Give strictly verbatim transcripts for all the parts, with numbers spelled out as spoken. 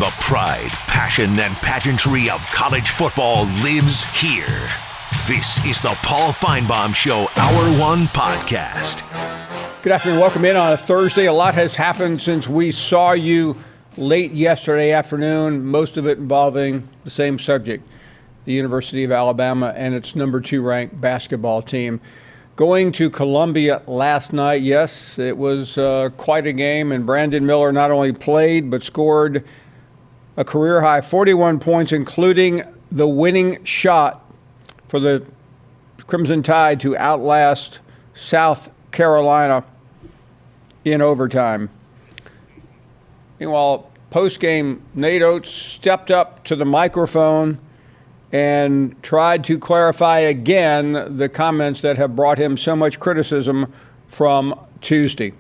The pride, passion, and pageantry of college football lives here. This is the Paul Finebaum Show Hour One Podcast. Good afternoon. Welcome in on a Thursday. A lot has happened since we saw you late yesterday afternoon, most of it involving the same subject, the University of Alabama and its number two ranked basketball team. Going to Columbia last night, yes, it was uh, quite a game, and Brandon Miller not only played but scored a career-high forty-one points, including the winning shot for the Crimson Tide to outlast South Carolina in overtime. Meanwhile, post-game, Nate Oates stepped up to the microphone and tried to clarify again the comments that have brought him so much criticism from Tuesday.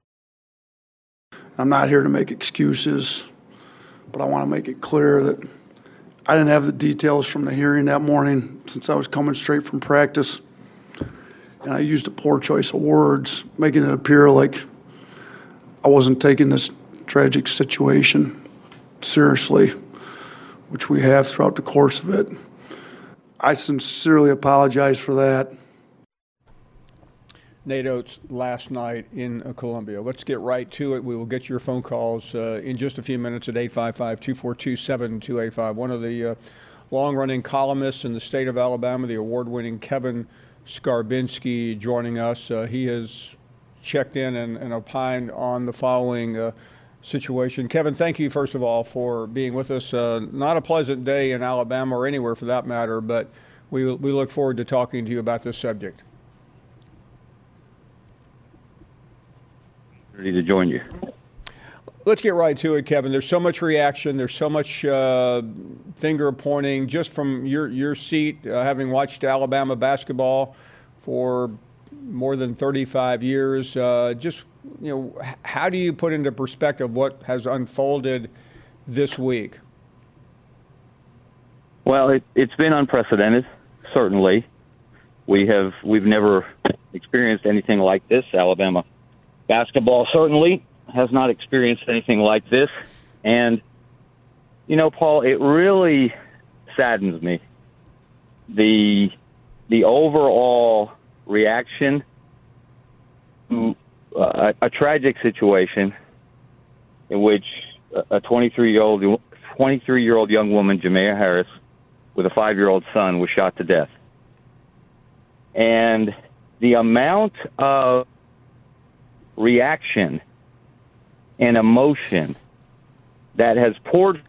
I'm not here to make excuses, but I want to make it clear that I didn't have the details from the hearing that morning since I was coming straight from practice. And I used a poor choice of words, making it appear like I wasn't taking this tragic situation seriously, which we have throughout the course of it. I sincerely apologize for that. Nate Oates last night in uh, Columbia. Let's get right to it. We will get your phone calls uh, in just a few minutes at eight five five, two four two, seven two eight five. One of the uh, long-running columnists in the state of Alabama, the award-winning Kevin Skarbinski, joining us. Uh, he has checked in and, and opined on the following uh, situation. Kevin, thank you, first of all, for being with us. Uh, not a pleasant day in Alabama or anywhere for that matter, but we, we look forward to talking to you about this subject. Ready to join you. Let's get right to it, Kevin. There's so much reaction. There's so much uh, finger pointing just from your, your seat, uh, having watched Alabama basketball for more than thirty-five years. Uh, just, you know, how do you put into perspective what has unfolded this week? Well, it, it's been unprecedented, certainly. We have, we've never experienced anything like this. Alabama basketball certainly has not experienced anything like this. And, you know, Paul, it really saddens me. The, the overall reaction to uh, a, a tragic situation in which a twenty-three-year-old twenty-three-year-old young woman, Jamea Harris, with a five-year-old son, was shot to death. And the amount of reaction and emotion that has poured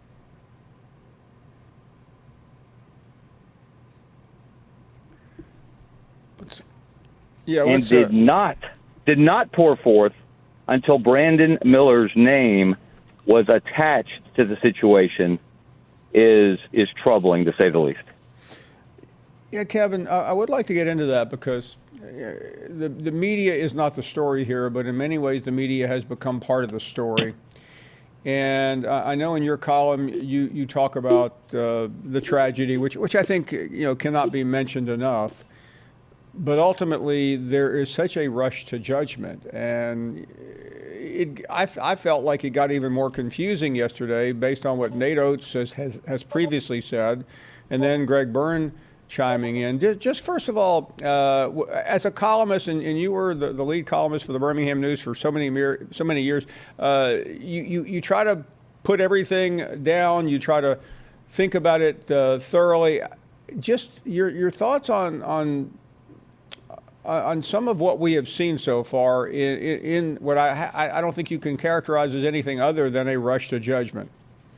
yeah, and did uh, not did not pour forth until Brandon Miller's name was attached to the situation is is troubling, to say the least. Yeah, Kevin, I would like to get into that because the the media is not the story here, but in many ways the media has become part of the story. And I know in your column you, you talk about uh, the tragedy, which which I think you know cannot be mentioned enough. But ultimately, there is such a rush to judgment, and it, I, I felt like it got even more confusing yesterday based on what Nate Oates has, has, has previously said, and then Greg Byrne chiming in. Just first of all, uh, as a columnist, and, and you were the, the lead columnist for the Birmingham News for so many so many years, uh, you, you, you try to put everything down, you try to think about it uh, thoroughly. Just your your thoughts on on on some of what we have seen so far in, in what I I don't think you can characterize as anything other than a rush to judgment.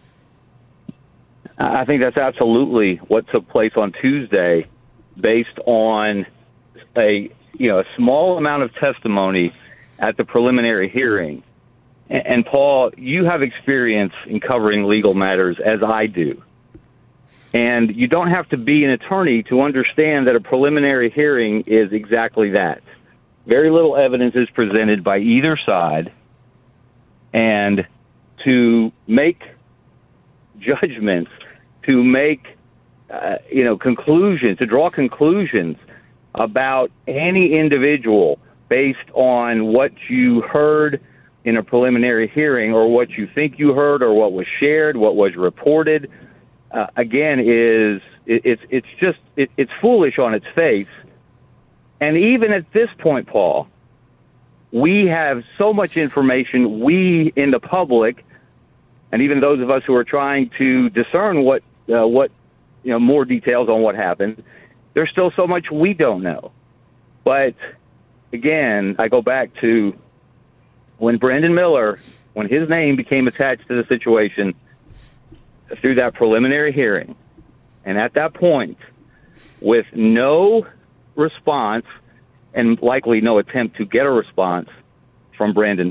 I think that's absolutely what took place on Tuesday, based on a you know a small amount of testimony at the preliminary hearing. And, and Paul, you have experience in covering legal matters, as I do. And you don't have to be an attorney to understand that a preliminary hearing is exactly that. Very little evidence is presented by either side, and to make judgments, to make uh, you know conclusions, to draw conclusions about any individual based on what you heard in a preliminary hearing, or what you think you heard, or what was shared, what was reported, uh, again, is it, it's it's just it, it's foolish on its face. And even at this point, Paul, we have so much information. We in the public, and even those of us who are trying to discern what uh, what you know more details on what happened, there's still so much we don't know. But again, I go back to when Brandon Miller, when his name became attached to the situation through that preliminary hearing, and at that point, with no response and likely no attempt to get a response from Brandon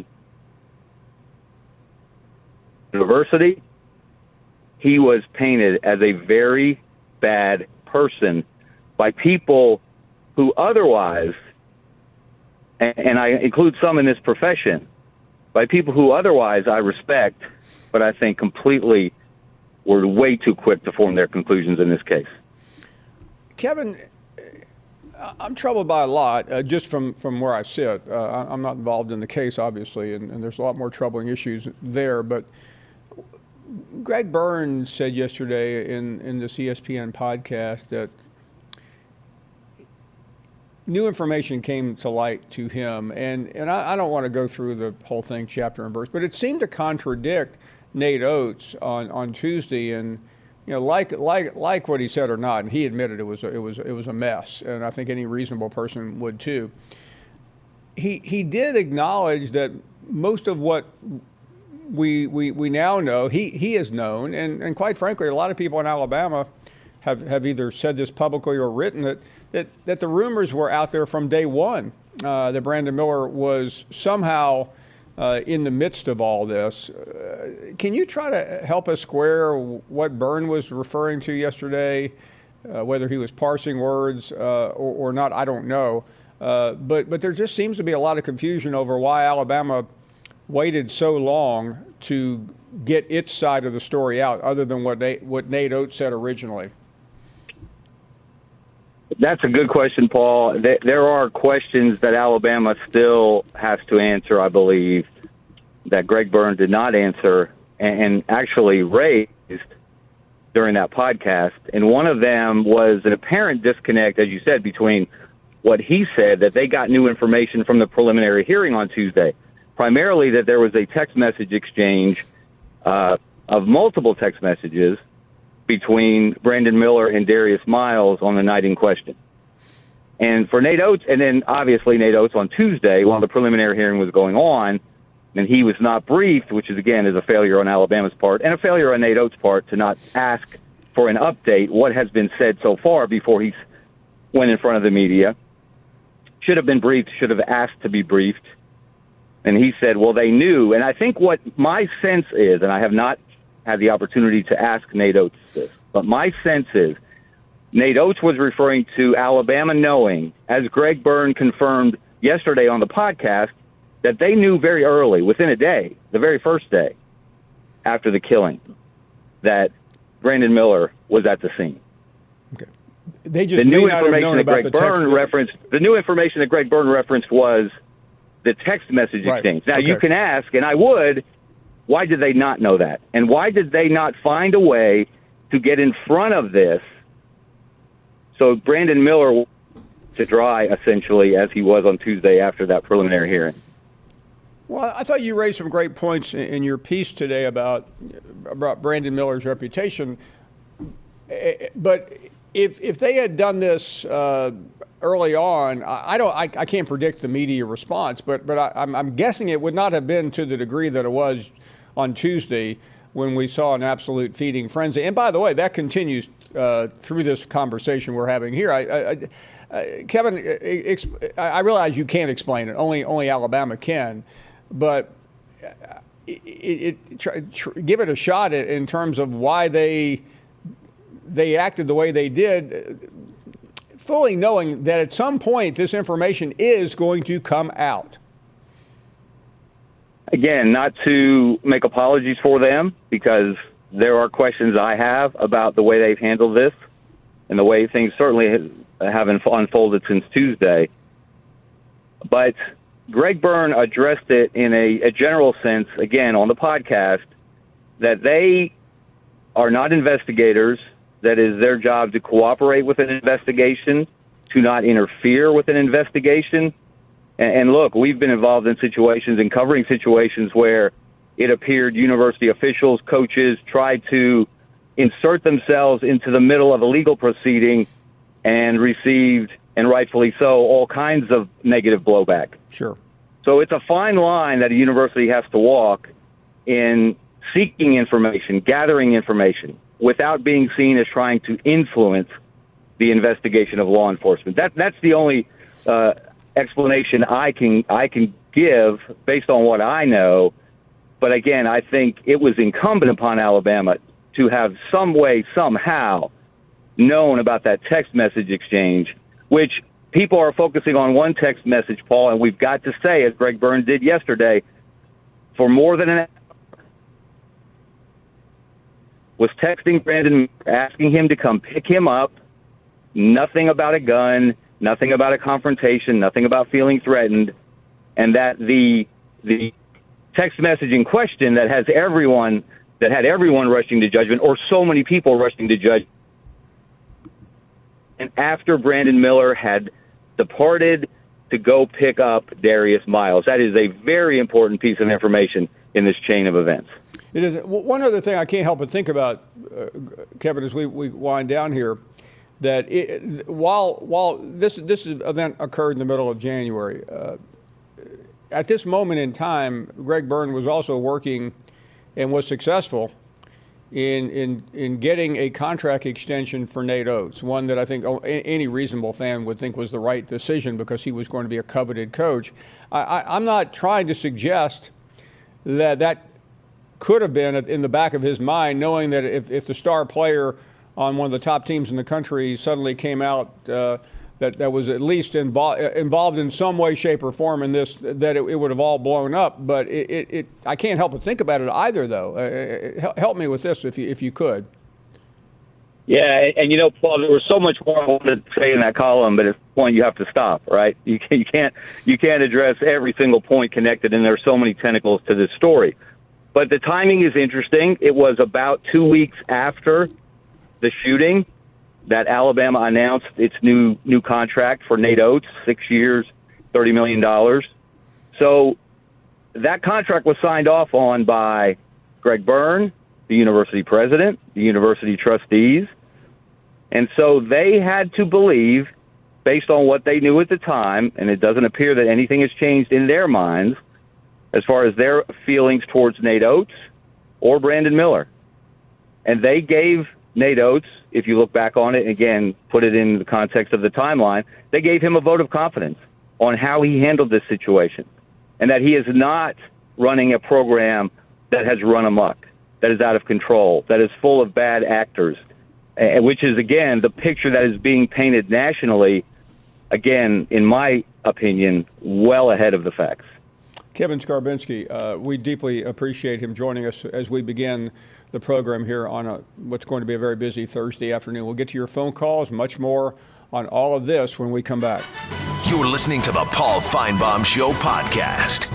University, he was painted as a very bad person by people who otherwise, and I include some in this profession, by people who otherwise I respect, but I think completely were way too quick to form their conclusions in this case. Kevin, I'm troubled by a lot, uh, just from, from where I sit. Uh, I'm not involved in the case, obviously, and, and there's a lot more troubling issues there. But Greg Burns said yesterday in, in this E S P N podcast that new information came to light to him. And, and I, I don't want to go through the whole thing chapter and verse, but it seemed to contradict Nate Oates on, on Tuesday. And you know, like like like what he said or not, and he admitted it was a, it was it was a mess, and I think any reasonable person would too. He he did acknowledge that most of what we we, we now know, he he has known, and, and quite frankly, a lot of people in Alabama have, have either said this publicly or written it, that that the rumors were out there from day one uh, that Brandon Miller was somehow Uh, in the midst of all this. Uh, can you try to help us square what Byrne was referring to yesterday, uh, whether he was parsing words uh, or, or not, I don't know. Uh, but, but there just seems to be a lot of confusion over why Alabama waited so long to get its side of the story out, other than what Nate, what Nate Oates said originally. That's a good question, Paul. There are questions that Alabama still has to answer, I believe, that Greg Byrne did not answer and actually raised during that podcast. And one of them was an apparent disconnect, as you said, between what he said, that they got new information from the preliminary hearing on Tuesday, primarily that there was a text message exchange uh, of multiple text messages between Brandon Miller and Darius Miles on the night in question. And for Nate Oates, and then obviously Nate Oates on Tuesday, while the preliminary hearing was going on, and he was not briefed, which is, again, is a failure on Alabama's part, and a failure on Nate Oates' part to not ask for an update, what has been said so far before he went in front of the media. Should have been briefed, should have asked to be briefed. And he said, well, they knew. And I think what my sense is, and I have not had the opportunity to ask Nate Oates this, but my sense is Nate Oates was referring to Alabama knowing, as Greg Byrne confirmed yesterday on the podcast, that they knew very early, within a day, the very first day after the killing, that Brandon Miller was at the scene. Okay. They just the new may not have known information that about Greg the Byrne text. referenced, the new information that Greg Byrne referenced was the text message Right. exchange. Now, Okay. you can ask, and I would, why did they not know that? And why did they not find a way to get in front of this so Brandon Miller to dry, essentially, as he was on Tuesday after that preliminary hearing? Well, I thought you raised some great points in, in your piece today about about Brandon Miller's reputation. Eh, But if if they had done this uh, early on, I I don't, I, I can't predict the media response, but but I, I'm, I'm guessing it would not have been to the degree that it was on Tuesday when we saw an absolute feeding frenzy. And by the way, that continues uh, through this conversation we're having here. I, I, I, uh, Kevin, ex- I realize you can't explain it. Only only Alabama can. But it, it, try, tr- give it a shot in terms of why they they acted the way they did, fully knowing that at some point this information is going to come out. Again, not to make apologies for them, because there are questions I have about the way they've handled this and the way things certainly have unfolded since Tuesday. But Greg Byrne addressed it in a, a general sense, again, on the podcast, that they are not investigators. That is their job to cooperate with an investigation, to not interfere with an investigation. And, and look, we've been involved in situations and covering situations where it appeared university officials, coaches tried to insert themselves into the middle of a legal proceeding and received, and rightfully so, all kinds of negative blowback. Sure. So it's a fine line that a university has to walk in seeking information, gathering information, without being seen as trying to influence the investigation of law enforcement. That that's the only uh, explanation I can I can give based on what I know. But again, I think it was incumbent upon Alabama to have some way, somehow, known about that text message exchange, which people are focusing on one text message, Paul, and we've got to say, as Greg Byrne did yesterday, for more than an hour, was texting Brandon, asking him to come pick him up. Nothing about a gun, nothing about a confrontation, nothing about feeling threatened, and that the the text message in question that has everyone that had everyone rushing to judgment, or so many people rushing to judgment. And after Brandon Miller had departed to go pick up Darius Miles, that is a very important piece of information in this chain of events. It is. One other thing I can't help but think about, uh, Kevin, as we, we wind down here, that it, while while this this event occurred in the middle of January, uh, at this moment in time, Greg Byrne was also working and was successful in in in getting a contract extension for Nate Oates, one that I think any reasonable fan would think was the right decision because he was going to be a coveted coach. I, I, I'm not trying to suggest that that could have been in the back of his mind, knowing that if, if the star player on one of the top teams in the country suddenly came out uh, that, that was at least invo- involved in some way, shape, or form in this, that it, it would have all blown up. But it, it, it I can't help but think about it either, though. Uh, help me with this if you, if you could. Yeah, and you know, Paul, there was so much more I wanted to say in that column, but at this point you have to stop, right? You, you can't you can't address every single point connected, and there are so many tentacles to this story. But the timing is interesting. It was about two weeks after the shooting that Alabama announced its new new contract for Nate Oates, six years, thirty million dollars. So that contract was signed off on by Greg Byrne, the university president, the university trustees. And so they had to believe, based on what they knew at the time, and it doesn't appear that anything has changed in their minds, as far as their feelings towards Nate Oates or Brandon Miller. And they gave Nate Oates, if you look back on it, again, put it in the context of the timeline, they gave him a vote of confidence on how he handled this situation, and that he is not running a program that has run amok, that is out of control, that is full of bad actors, which is, again, the picture that is being painted nationally, again, in my opinion, well ahead of the facts. Kevin Skarbinski, uh, we deeply appreciate him joining us as we begin the program here on a, what's going to be a very busy Thursday afternoon. We'll get to your phone calls, much more on all of this when we come back. You're listening to the Paul Feinbaum Show podcast.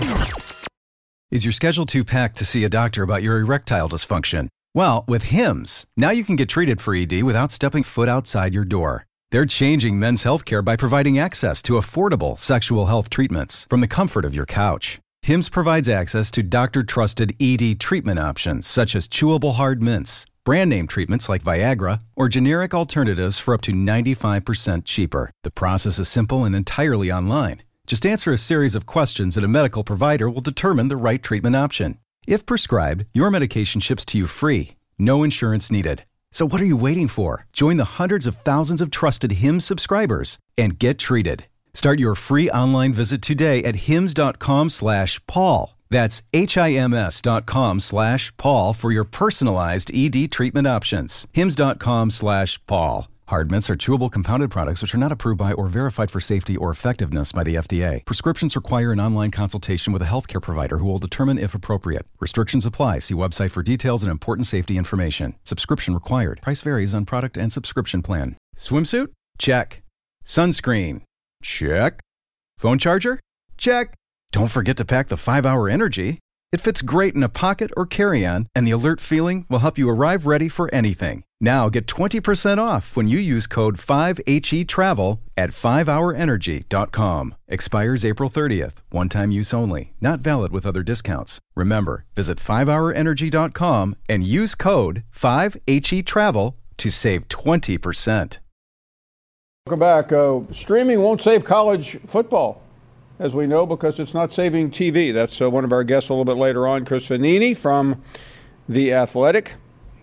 Is your schedule too packed to see a doctor about your erectile dysfunction? Well, with Hims, now you can get treated for E D without stepping foot outside your door. They're changing men's healthcare by providing access to affordable sexual health treatments from the comfort of your couch. Hims provides access to doctor-trusted E D treatment options such as chewable hard mints, brand name treatments like Viagra, or generic alternatives for up to ninety-five percent cheaper. The process is simple and entirely online. Just answer a series of questions and a medical provider will determine the right treatment option. If prescribed, your medication ships to you free. No insurance needed. So what are you waiting for? Join the hundreds of thousands of trusted Hims subscribers and get treated. Start your free online visit today at hims.com slash Paul. That's H-I-M-S dot com slash Paul for your personalized E D treatment options. Hims.com slash Paul. Hard mints are chewable compounded products which are not approved by or verified for safety or effectiveness by the F D A. Prescriptions require an online consultation with a healthcare provider who will determine if appropriate. Restrictions apply. See website for details and important safety information. Subscription required. Price varies on product and subscription plan. Swimsuit? Check. Sunscreen? Check. Phone charger? Check. Don't forget to pack the five hour Energy. It fits great in a pocket or carry-on, and the alert feeling will help you arrive ready for anything. Now get twenty percent off when you use code five H E travel at five hour energy dot com. Expires April thirtieth. One-time use only. Not valid with other discounts. Remember, visit five hour energy dot com and use code five H E travel to save twenty percent. Welcome back. Uh, streaming won't save college football, as we know, because it's not saving T V. That's uh, one of our guests a little bit later on, Chris Vannini from The Athletic.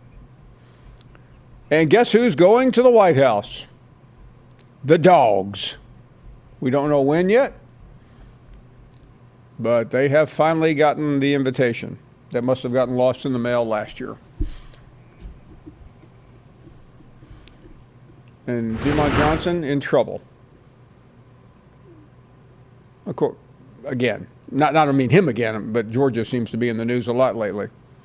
And guess who's going to the White House? The Dogs. We don't know when yet, but they have finally gotten the invitation. That must have gotten lost in the mail last year. And Demont Johnson in trouble. Of course, again, not, not I mean him again, but Georgia seems to be in the news a lot lately.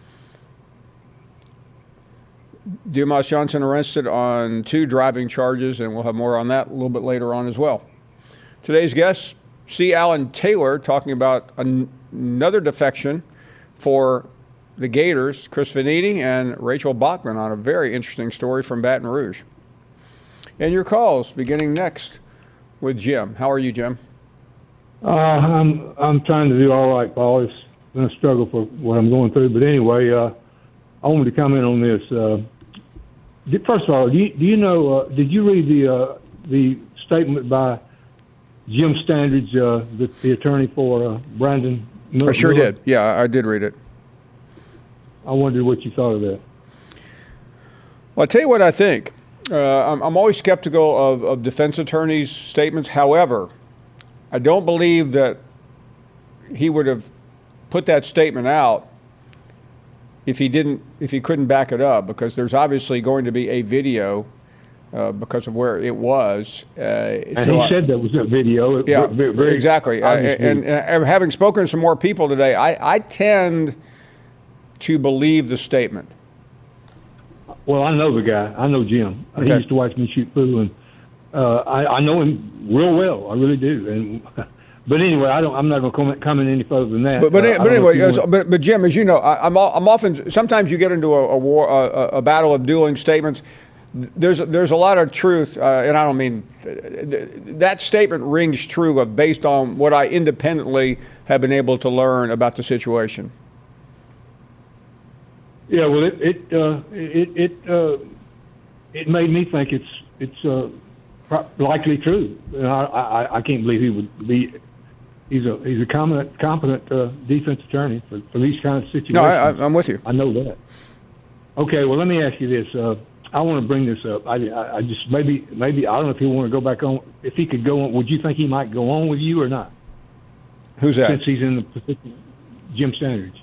Demont Johnson arrested on two driving charges, and we'll have more on that a little bit later on as well. Today's guest, C. Alan Taylor, talking about an, another defection for the Gators, Chris Vannini and Rachel Bachman, on a very interesting story from Baton Rouge. And your calls beginning next with Jim. How are you, Jim? Uh, I'm I'm trying to do all right, Paul. It's been a struggle for what I'm going through. But anyway, uh, I wanted to comment on this. Uh, first of all, do you, do you know, uh, did you read the uh, the statement by Jim Standridge, uh, the, the attorney for uh, Brandon Miller? I sure did. Yeah, I did read it. I wondered what you thought of that. Well, I'll tell you what I think. Uh, I'm, I'm always skeptical of, of defense attorneys' statements. However, I don't believe that he would have put that statement out if he didn't, if he couldn't back it up, because there's obviously going to be a video uh, because of where it was. Uh, and so he I, said that was a video. It, yeah, very, very exactly. I, and, and having spoken to some more people today, I, I tend to believe the statement. Well, I know the guy. I know Jim. Okay. He used to watch me shoot pool, and uh, I, I know him real well. I really do. And but anyway, I don't. I'm not going to comment, comment any further than that. But but, uh, but anyway, as, but, but Jim, as you know, I, I'm I'm often sometimes you get into a, a war, a, a battle of dueling statements. There's there's a lot of truth, uh, and I don't mean that statement rings true of based on what I independently have been able to learn about the situation. Yeah, well, it it uh, it it, uh, it made me think it's it's uh, likely true. And I, I I can't believe he would be. He's a he's a competent competent uh, defense attorney for, for these kind of situations. No, I, I'm with you. I know that. Okay, well, let me ask you this. Uh, I want to bring this up. I, I, I just maybe maybe I don't know if he want to go back on. If he could go on, would you think he might go on with you or not? Who's that? Since he's in the position, Jim Standridge.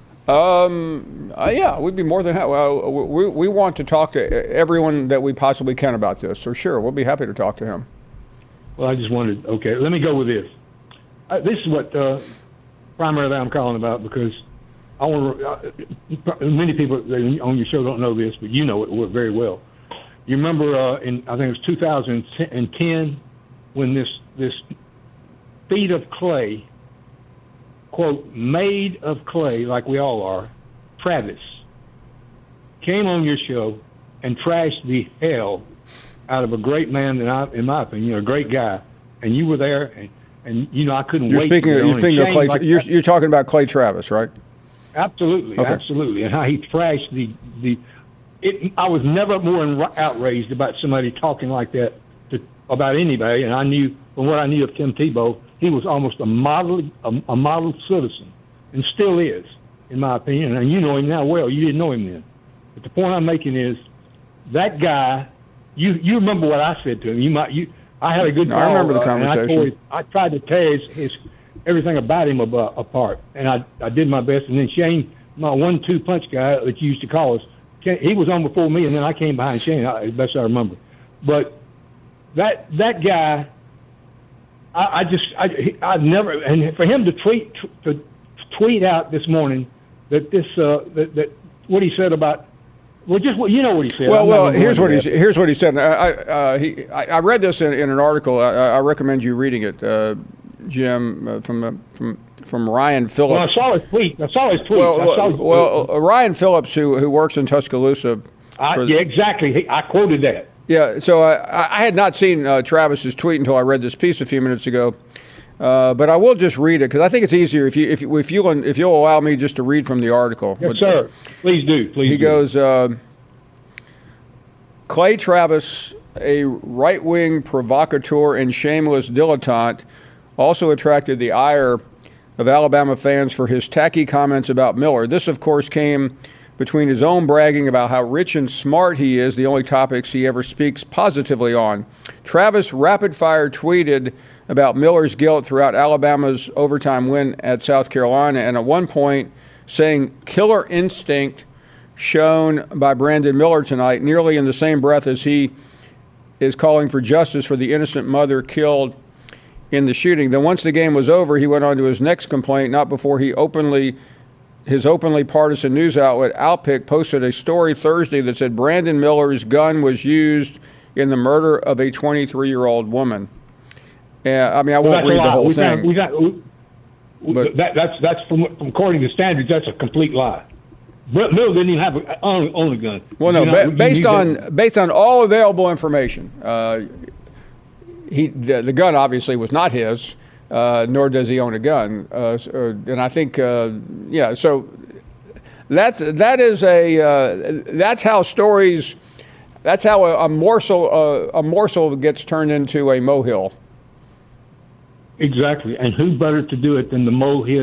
Um, uh, yeah, we'd be more than happy. Well, we, we want to talk to everyone that we possibly can about this. So sure, we'll be happy to talk to him. Well, I just wanted, okay, let me go with this. Uh, this is what uh, primarily I'm calling about, because I want to, uh, many people on your show don't know this, but you know it very well. You remember uh, in, I think it was two thousand ten, when this, this feet of clay, quote, made of clay, like we all are, Travis, came on your show and trashed the hell out of a great man, and I, in my opinion, a great guy. And you were there, and, and you know, I couldn't You're wait speaking, to you're speaking of Clay. like you're, you're talking about Clay Travis, right? Absolutely, Okay. absolutely. And how he trashed the the. It, I was never more outraged about somebody talking like that to, about anybody, and I knew from what I knew of Tim Tebow, he was almost a model, a, a model citizen, and still is, in my opinion. And you know him now well. You didn't know him then. But the point I'm making is, that guy, you you remember what I said to him. You might you. I had a good. No, call, I remember the uh, conversation. And I, his, I tried to tear his, his everything about him ab- apart, and I I did my best. And then Shane, my one-two punch guy that you used to call us, he was on before me, and then I came behind Shane. As best I remember, but that that guy. I, I just, I, I've never, and for him to tweet, to tweet out this morning that this, uh, that, that what he said about, well, just what you know what he said. Well, I'm well, here's what he that. here's what he said. I I, uh, he, I, I read this in, in an article. I, I recommend you reading it. Uh, Jim, uh, from uh, from from Ryan Phillips. Well, I saw his tweet. I saw his tweet. Well, I saw his well, tweet. uh, Ryan Phillips, who who works in Tuscaloosa. I, for, yeah, exactly. He, I quoted that. Yeah, so I, I had not seen uh, Travis's tweet until I read this piece a few minutes ago, uh, but I will just read it because I think it's easier if you if you, if you if you'll allow me just to read from the article. Yes, but, sir. Please do. Please. He do. goes, uh, Clay Travis, a right-wing provocateur and shameless dilettante, also attracted the ire of Alabama fans for his tacky comments about Miller. This, of course, came between his own bragging about how rich and smart he is, the only topics he ever speaks positively on. Travis rapid-fire tweeted about Miller's guilt throughout Alabama's overtime win at South Carolina, and at one point saying killer instinct shown by Brandon Miller tonight, nearly in the same breath as he is calling for justice for the innocent mother killed in the shooting. Then once the game was over, he went on to his next complaint, not before he openly His openly partisan news outlet, Outpick, posted a story Thursday that said Brandon Miller's gun was used in the murder of a twenty-three-year-old woman. Yeah, I mean, I won't well, read the whole we thing. Got, we got, we, but, that, that's that's from, from according to standards, that's a complete lie. Miller didn't even have a own, own a gun. Well, no, you ba- know, based on that. based on all available information, uh, he the, the gun obviously was not his. Uh, nor does he own a gun, uh, and I think, uh, yeah. So that's that is a uh, that's how stories, that's how a, a morsel uh, a morsel gets turned into a molehill. Exactly, and who better to do it than the molehill,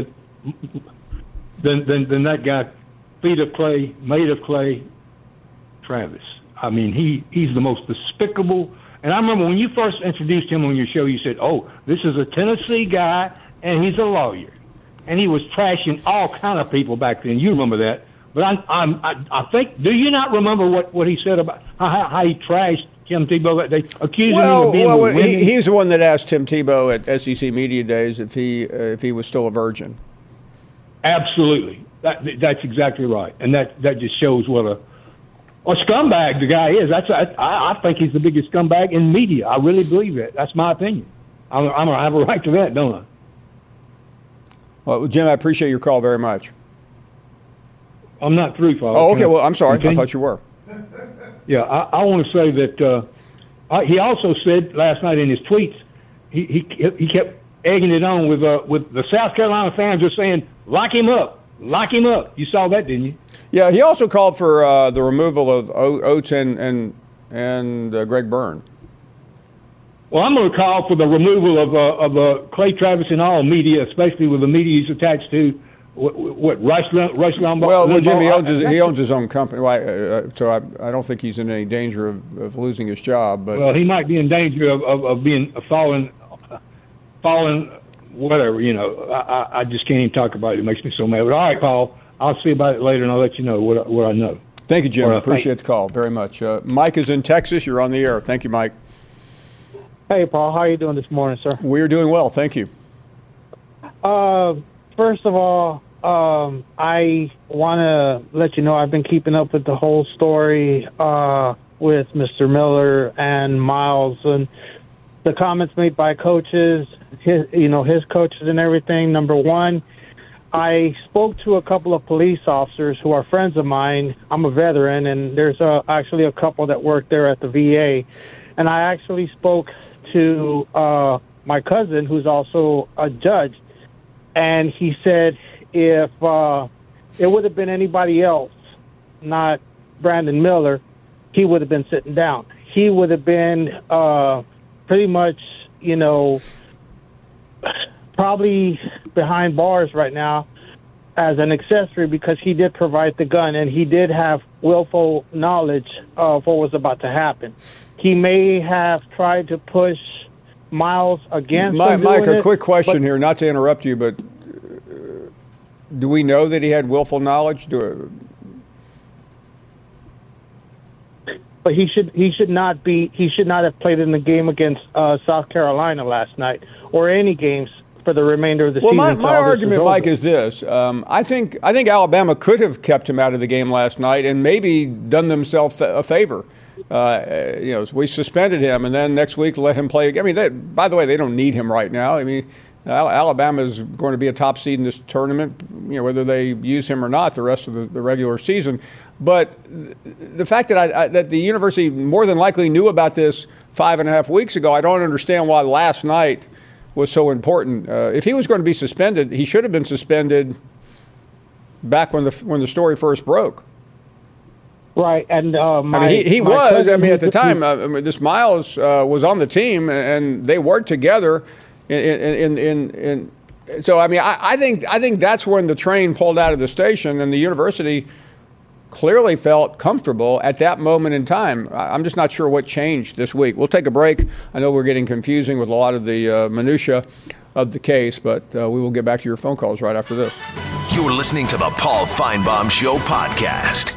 than than than that guy, feet of clay, made of clay, Travis. I mean, he he's the most despicable. And I remember when you first introduced him on your show, you said, oh, this is a Tennessee guy, and he's a lawyer. And he was trashing all kind of people back then. You remember that. But I, I'm, I, I think, do you not remember what, what he said about how, how he trashed Tim Tebow? They accused well, him of being well, with he, women. he's the one that asked Tim Tebow at S E C Media Days if he uh, if he was still a virgin. Absolutely. That, that's exactly right. And that, that just shows what a A scumbag the guy is. That's I, I think he's the biggest scumbag in media. I really believe that. That's my opinion. I'm, I'm gonna have a right to that, don't I? Well, Jim, I appreciate your call very much. I'm not through, Father. Oh, okay. Well, I'm sorry. Continue? I thought you were. Yeah, I, I want to say that uh, I, he also said last night in his tweets, he he, he kept egging it on with uh, with the South Carolina fans are saying, lock him up, lock him up. You saw that, didn't you? Yeah, he also called for uh, the removal of o- Oates and and, and uh, Greg Byrne. Well, I'm going to call for the removal of uh, of uh, Clay Travis and all media, especially with the media he's attached to. What, what Rush Rush Limbaugh? Well, well Jim, he owns his, I, he owns his own company, well, uh, so I, I don't think he's in any danger of, of losing his job. But well, he might be in danger of, of, of being a fallen, fallen, whatever. You know, I, I just can't even talk about it. It makes me so mad. But all right, Paul, I'll see about it later, and I'll let you know what what I know. Thank you, Jim. Or, uh, Appreciate the call very much. Uh, Mike is in Texas. You're on the air. Thank you, Mike. Hey, Paul. How are you doing this morning, sir? We're doing well. Thank you. Uh, first of all, um, I want to let you know I've been keeping up with the whole story uh, with Mister Miller and Miles and the comments made by coaches, his, you know, his coaches and everything. Number one, I spoke to a couple of police officers who are friends of mine. I'm a veteran, and there's a, actually a couple that work there at the V A. And I actually spoke to uh, my cousin, who's also a judge, and he said if uh, it would have been anybody else, not Brandon Miller, he would have been sitting down. He would have been uh, pretty much, you know, probably behind bars right now as an accessory because he did provide the gun and he did have willful knowledge of what was about to happen. He may have tried to push Miles against Mike, him Mike doing a it, quick question but, here, not to interrupt you, but uh, do we know that he had willful knowledge? Do But he should he should not be he should not have played in the game against uh, South Carolina last night or any games for the remainder of the well, season. my, my argument, Mike, over. is this: um, I think I think Alabama could have kept him out of the game last night and maybe done themselves a favor. Uh, you know, we suspended him, and then next week let him play. I mean, they, by the way, they don't need him right now. I mean, Alabama is going to be a top seed in this tournament, you know, whether they use him or not the rest of the, the regular season. But the fact that I, I, that the university more than likely knew about this five and a half weeks ago, I don't understand why last night was so important. Uh, if he was going to be suspended, he should have been suspended back when the when the story first broke. Right, and uh, my, I mean, he, he my was. cousin I mean, at the who- time, uh, I mean, this Miles uh, was on the team, and they worked together. In in in, in, in so, I mean, I, I think I think that's when the train pulled out of the station, and the university clearly felt comfortable at that moment in time. I'm just not sure what changed this week. We'll take a break. I know we're getting confusing with a lot of the uh, minutia of the case, but uh, we will get back to your phone calls right after this. You're listening to the Paul Feinbaum Show podcast.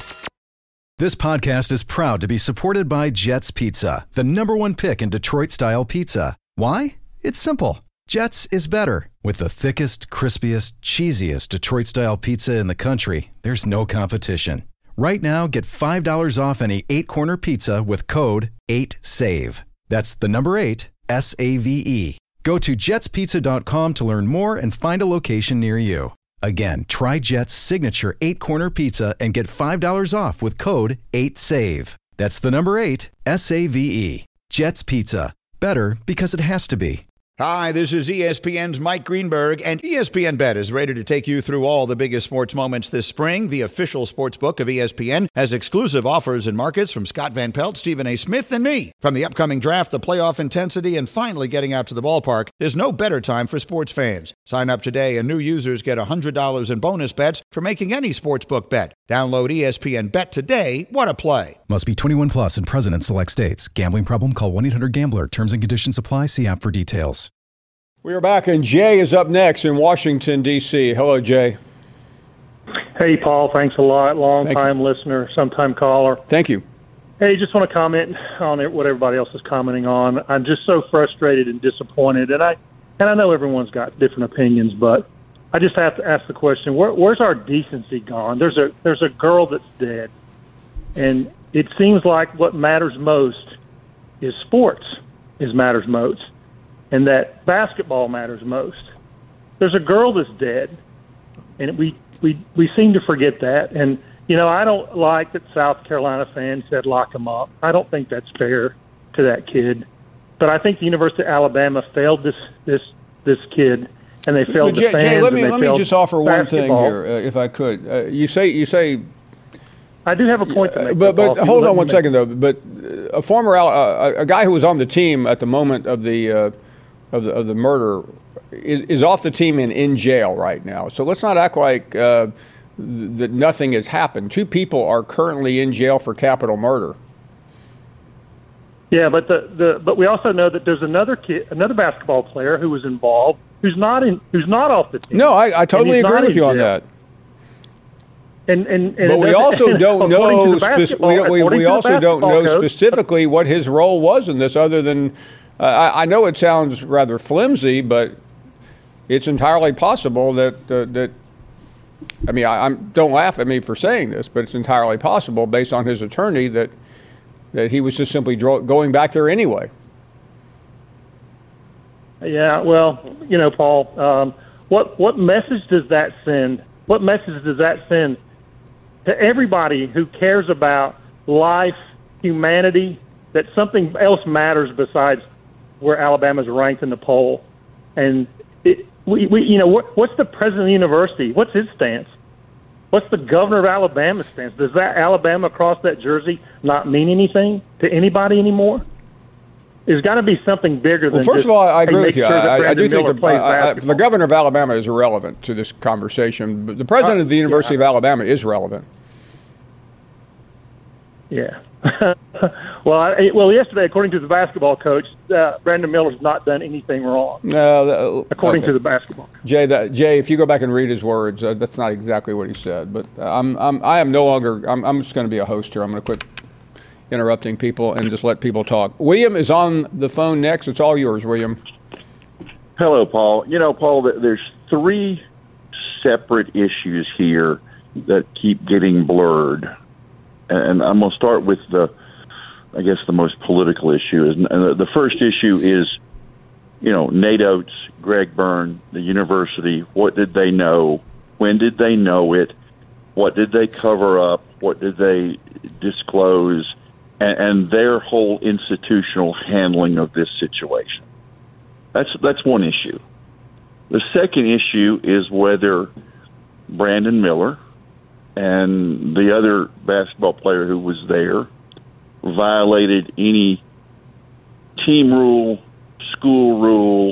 This podcast is proud to be supported by Jets Pizza, the number one pick in Detroit-style pizza. Why? It's simple. Jets is better. With the thickest, crispiest, cheesiest Detroit-style pizza in the country, there's no competition. Right now, get five dollars off any eight-corner pizza with code eight save. That's the number eight, S A V E. Go to jets pizza dot com to learn more and find a location near you. Again, try Jet's signature eight-corner pizza and get five dollars off with code eight save. That's the number eight, S A V E. Jet's Pizza. Better because it has to be. Hi, this is E S P N's Mike Greenberg, and E S P N Bet is ready to take you through all the biggest sports moments this spring. The official sports book of E S P N has exclusive offers and markets from Scott Van Pelt, Stephen A. Smith, and me. From the upcoming draft, the playoff intensity, and finally getting out to the ballpark, there's no better time for sports fans. Sign up today, and new users get one hundred dollars in bonus bets for making any sportsbook bet. Download E S P N Bet today. What a play. Must be twenty-one plus and present in select states. Gambling problem? Call one eight hundred gambler. Terms and conditions apply. See app for details. We are back, and Jay is up next in Washington, D C Hello, Jay. Hey, Paul. Thanks a lot. Thank Long-time listener, sometime caller. Thank you. Hey, just want to comment on it, what everybody else is commenting on. I'm just so frustrated and disappointed, and I and I know everyone's got different opinions, but I just have to ask the question: where, where's our decency gone? There's a there's a girl that's dead, and it seems like what matters most is sports. Is matters most. And that basketball matters most. There's a girl that's dead, and we, we, we seem to forget that. And, you know, I don't like that South Carolina fans said lock him up. I don't think that's fair to that kid. But I think the University of Alabama failed this this this kid, and they failed Jay, the fans. Jay, let me and they let me failed just offer one basketball. thing here, uh, if I could. Uh, you say you say. I do have a point to make. But Paul, but if you hold let on me one make- second though. But a former uh, a guy who was on the team at the moment of the uh, of the of the murder is, is off the team and in jail right now. So let's not act like uh, th- that nothing has happened. Two people are currently in jail for capital murder. Yeah, but the, the but we also know that there's another kid, another basketball player who was involved, who's not in, who's not off the team. No, I, I And totally he's not agree with in you on jail. that. And, and, and But it we doesn't- also don't according know. to the Spec- basketball- we we, according we to the also don't basketball know coach- specifically what his role was in this, other than uh, I, I know it sounds rather flimsy, but it's entirely possible that uh, that. I mean, I I'm, don't laugh at me for saying this, but it's entirely possible, based on his attorney, that that he was just simply dro- going back there anyway. Yeah, well, you know, Paul, um, what what message does that send? What message does that send to everybody who cares about life, humanity, that something else matters besides where Alabama's ranked in the poll? And it, we, we, you know, what, what's the president of the university? What's his stance? What's the governor of Alabama's stance? Does that Alabama across that jersey not mean anything to anybody anymore? There's got to be something bigger than Well, first just, of all, I hey, agree make with you. sure that I, I Brandon do think Miller the, plays I, I, basketball. the governor of Alabama is irrelevant to this conversation, but the president of the University of Alabama is relevant. Yeah. well, I, well, yesterday, according to the basketball coach, uh, Brandon Miller's not done anything wrong. No, that, according okay. to the basketball coach. Jay, that, Jay, if you go back and read his words, uh, that's not exactly what he said. But uh, I'm, I'm, I am no longer. I'm, I'm just going to be a host here. I'm going to quit interrupting people and just let people talk. William is on the phone next. It's all yours, William. Hello, Paul. You know, Paul, there's three separate issues here that keep getting blurred. And I'm going to start with the, I guess, the most political issue. And the first issue is you know, Nate Oates, Greg Byrne, the university, what did they know? When did they know it? What did they cover up? What did they disclose? And, and their whole institutional handling of this situation. That's that's one issue. The second issue is whether Brandon Miller and the other basketball player who was there violated any team rule, school rule,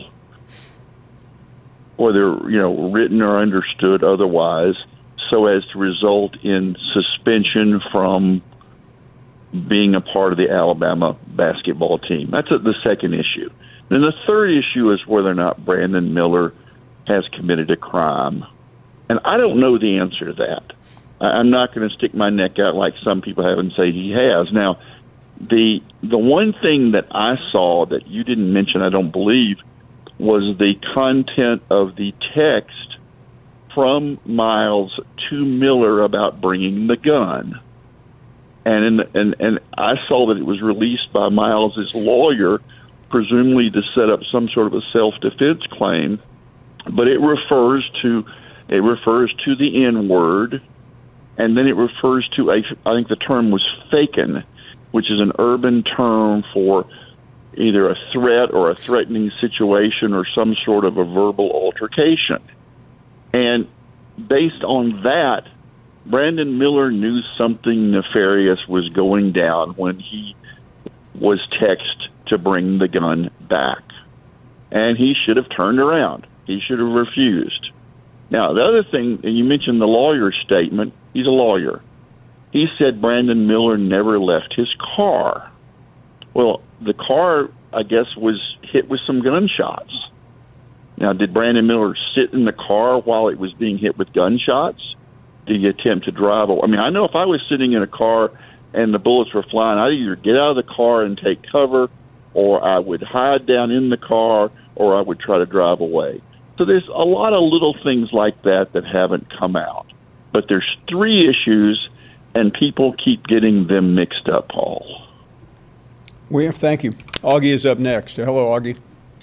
whether, you know, written or understood otherwise, so as to result in suspension from being a part of the Alabama basketball team. That's a, the second issue. Then the third issue is whether or not Brandon Miller has committed a crime. And I don't know the answer to that. I'm not going to stick my neck out like some people have and say he has. Now, the the one thing that I saw that you didn't mention, I don't believe, was the content of the text from Miles to Miller about bringing the gun. And in the, and and I saw that it was released by Miles's lawyer, presumably to set up some sort of a self-defense claim, but it refers to it refers to the N-word, and then it refers to a I think the term was fakin', which is an urban term for either a threat or a threatening situation or some sort of a verbal altercation. And based on that, Brandon Miller knew something nefarious was going down when he was texted to bring the gun back. And he should have turned around. He should have refused. Now, the other thing, and you mentioned the lawyer's statement, he's a lawyer. He said Brandon Miller never left his car. Well, the car, I guess, was hit with some gunshots. Now, did Brandon Miller sit in the car while it was being hit with gunshots? Did he attempt to drive away? I mean, I know if I was sitting in a car and the bullets were flying, I'd either get out of the car and take cover, or I would hide down in the car, or I would try to drive away. So there's a lot of little things like that that haven't come out. But there's three issues, and people keep getting them mixed up, Paul. William, thank you. Augie is up next. Hello, Augie.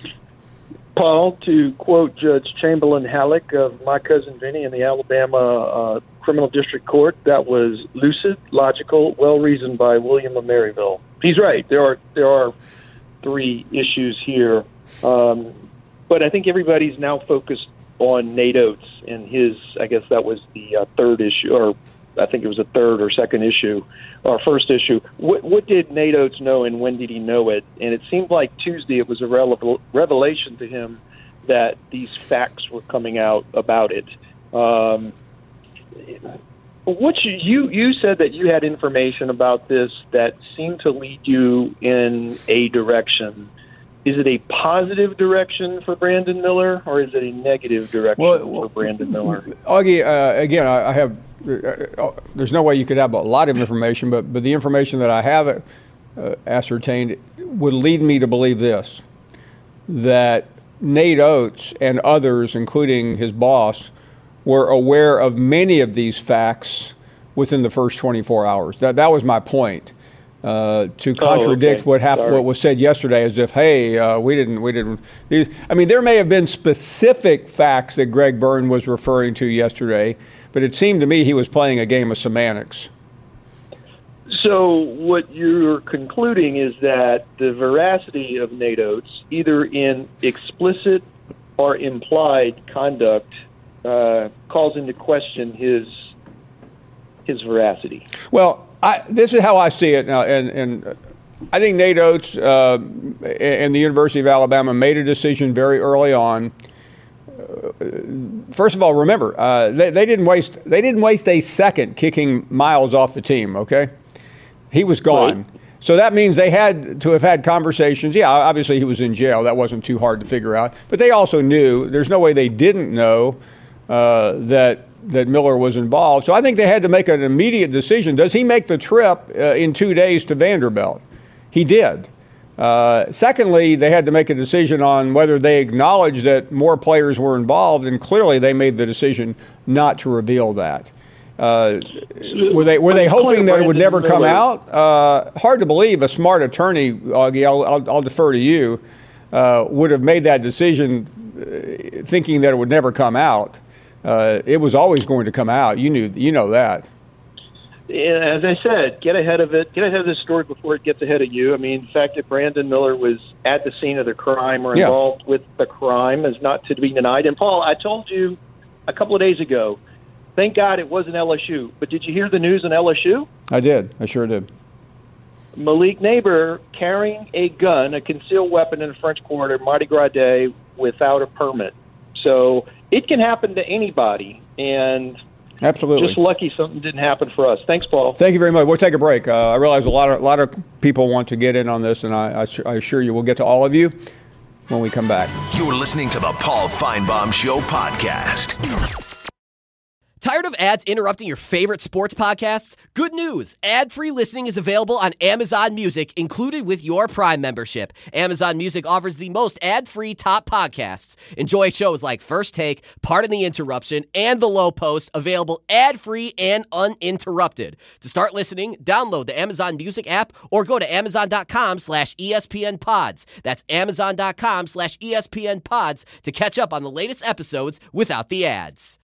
Paul, to quote Judge Chamberlain Halleck of My Cousin Vinny in the Alabama uh, Criminal District Court, that was lucid, logical, well-reasoned by William of Maryville. He's right. There are there are three issues here. Um, but I think everybody's now focused on Nate Oates and his, I guess that was the uh, third issue, or I think it was a third or second issue, or first issue. What, what did Nate Oates know, and when did he know it? And it seemed like Tuesday it was a rele- revelation to him that these facts were coming out about it. Um, what you, you you said that you had information about this that seemed to lead you in a direction. Is it a positive direction for Brandon Miller, or is it a negative direction well, for Brandon Miller? Augie, uh, again, I, I have. Uh, there's no way you could have a lot of information, but but the information that I have uh, ascertained would lead me to believe this: that Nate Oates and others, including his boss, were aware of many of these facts within the first twenty-four hours. That that was my point. Uh, to contradict oh, okay. what happened, what was said yesterday, as if, hey, uh, we didn't, we didn't. These, I mean, there may have been specific facts that Greg Byrne was referring to yesterday, but it seemed to me he was playing a game of semantics. So what you're concluding is that the veracity of Nate Oates, either in explicit or implied conduct, uh, calls into question his his veracity. Well, I, this is how I see it now, and, and I think Nate Oates uh, and the University of Alabama made a decision very early on. Uh, first of all, remember uh, they, they didn't waste they didn't waste a second kicking Miles off the team. Okay, he was gone, right. So that means they had to have had conversations. Yeah, obviously he was in jail. That wasn't too hard to figure out. But they also knew there's no way they didn't know uh, that. that Miller was involved. So I think they had to make an immediate decision. Does he make the trip uh, in two days to Vanderbilt? He did. Uh, secondly, they had to make a decision on whether they acknowledged that more players were involved, and clearly they made the decision not to reveal that. Uh, were they were they hoping that it would never come out? Uh, hard to believe. A smart attorney, Augie, I'll, I'll, I'll defer to you, uh, would have made that decision uh, thinking that it would never come out. Uh, it was always going to come out. You knew, you know that. As I said, get ahead of it. Get ahead of the story before it gets ahead of you. I mean, the fact that Brandon Miller was at the scene of the crime or Yeah. involved with the crime is not to be denied. And, Paul, I told you a couple of days ago, thank God it wasn't L S U. But did you hear the news on L S U? I did. I sure did. Malik Neighbor carrying a gun, a concealed weapon in the French Quarter, Mardi Gras Day, without a permit. So it can happen to anybody. And Absolutely. just lucky something didn't happen for us. Thanks, Paul. Thank you very much. We'll take a break. Uh, I realize a lot of a lot of people want to get in on this, and I, I, I assure you we'll get to all of you when we come back. You're listening to the Paul Feinbaum Show podcast. Tired of ads interrupting your favorite sports podcasts? Good news! Ad-free listening is available on Amazon Music, included with your Prime membership. Amazon Music offers the most ad-free top podcasts. Enjoy shows like First Take, Pardon the Interruption, and The Low Post, available ad-free and uninterrupted. To start listening, download the Amazon Music app or go to amazon.com slash ESPN pods. That's amazon.com slash ESPN pods to catch up on the latest episodes without the ads.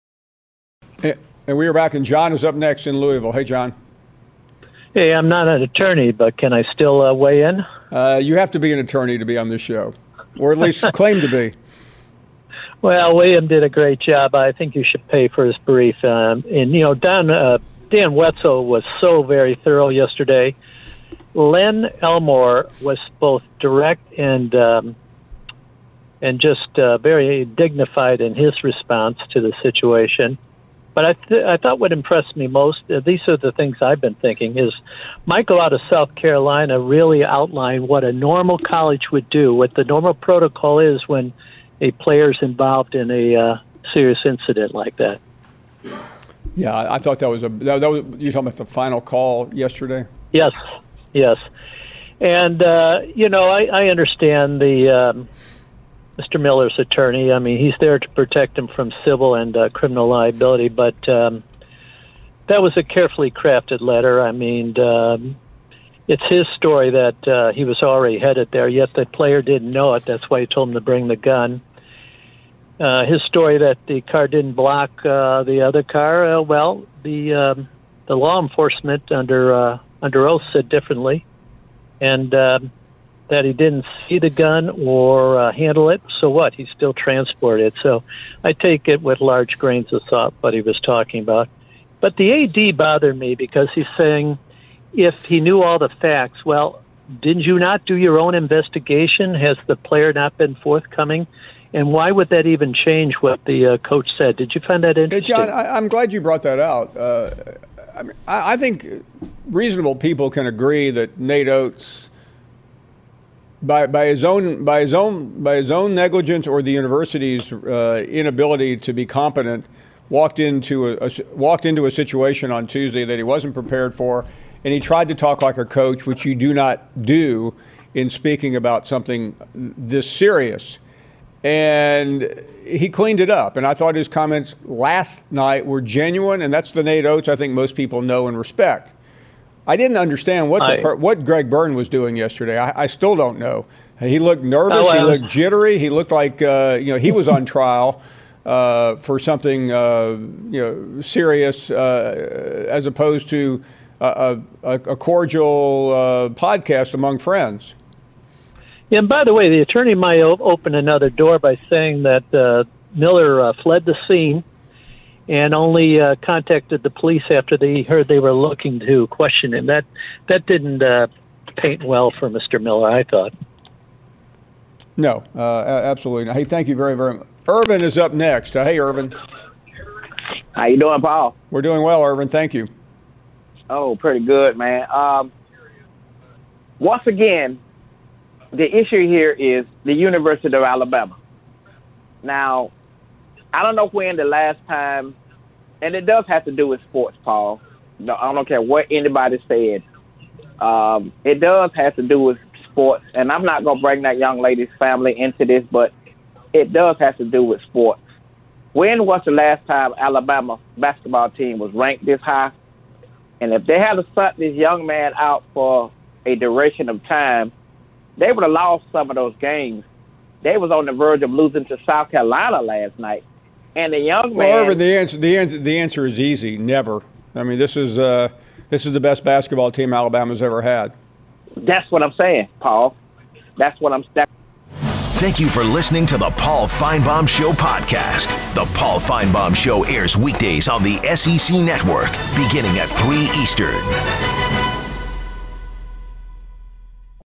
And we are back, and John is up next in Louisville. Hey, John. Hey, I'm not an attorney, but can I still uh, weigh in? Uh, you have to be an attorney to be on this show, or at least claim to be. Well, William did a great job. I think you should pay for his brief. Um, and, you know, Don, uh, Dan Wetzel was so very thorough yesterday. Len Elmore was both direct and um, and just uh, very dignified in his response to the situation. But I, th- I thought what impressed me most, uh, these are the things I've been thinking, is Michael out of South Carolina really outlined what a normal college would do, what the normal protocol is when a player's involved in a uh, serious incident like that. Yeah, I, I thought that was a, that, that was, you're talking about the final call yesterday? Yes, yes. And, uh, you know, I, I understand the... Um, Mister Miller's attorney. I mean, he's there to protect him from civil and uh, criminal liability, but um, that was a carefully crafted letter. I mean, um, it's his story that uh, he was already headed there, yet the player didn't know it. That's why he told him to bring the gun. Uh, his story that the car didn't block uh, the other car, uh, well, the um, the law enforcement under uh, under oath said differently, and um, that he didn't see the gun or uh, handle it. So what? He still transported it. So I take it with large grains of salt what he was talking about. But the A D bothered me because he's saying if he knew all the facts, well, didn't you not do your own investigation? Has the player not been forthcoming? And why would that even change what the uh, coach said? Did you find that interesting? Hey, John, I, I'm glad you brought that out. Uh, I, mean, I, I think reasonable people can agree that Nate Oates, By, by his own by his own by his own negligence or the university's uh, inability to be competent, walked into a, a walked into a situation on Tuesday that he wasn't prepared for, and he tried to talk like a coach, which you do not do in speaking about something this serious. And he cleaned it up, and I thought his comments last night were genuine, and that's the Nate Oates I think most people know and respect. I didn't understand what the per- what Greg Byrne was doing yesterday. I, I still don't know. He looked nervous. Oh, well. He looked jittery. He looked like uh, you know he was on trial uh, for something uh, you know serious, uh, as opposed to a, a, a cordial uh, podcast among friends. Yeah, and by the way, the attorney might o- open another door by saying that uh, Miller uh, fled the scene and only uh, contacted the police after they heard they were looking to question him. That that didn't uh, paint well for Mister Miller, I thought. No, uh, absolutely not. Hey, thank you very, very much. Irvin is up next. Uh, hey, Irvin. How you doing, Paul? We're doing well, Irvin. Thank you. Oh, pretty good, man. Um, once again, the issue here is the University of Alabama. Now, I don't know when the last time, and it does have to do with sports, Paul. No, I don't care what anybody said. Um, it does have to do with sports, and I'm not going to bring that young lady's family into this, but it does have to do with sports. When was the last time Alabama basketball team was ranked this high? And if they had to shut this young man out for a duration of time, they would have lost some of those games. They was on the verge of losing to South Carolina last night. And the young man. Well, Irvin, the answer, the answer, the answer is easy. Never. I mean, this is uh, this is the best basketball team Alabama's ever had. That's what I'm saying, Paul. That's what I'm saying. Thank you for listening to the Paul Finebaum Show podcast. The Paul Finebaum Show airs weekdays on the S E C Network, beginning at three Eastern.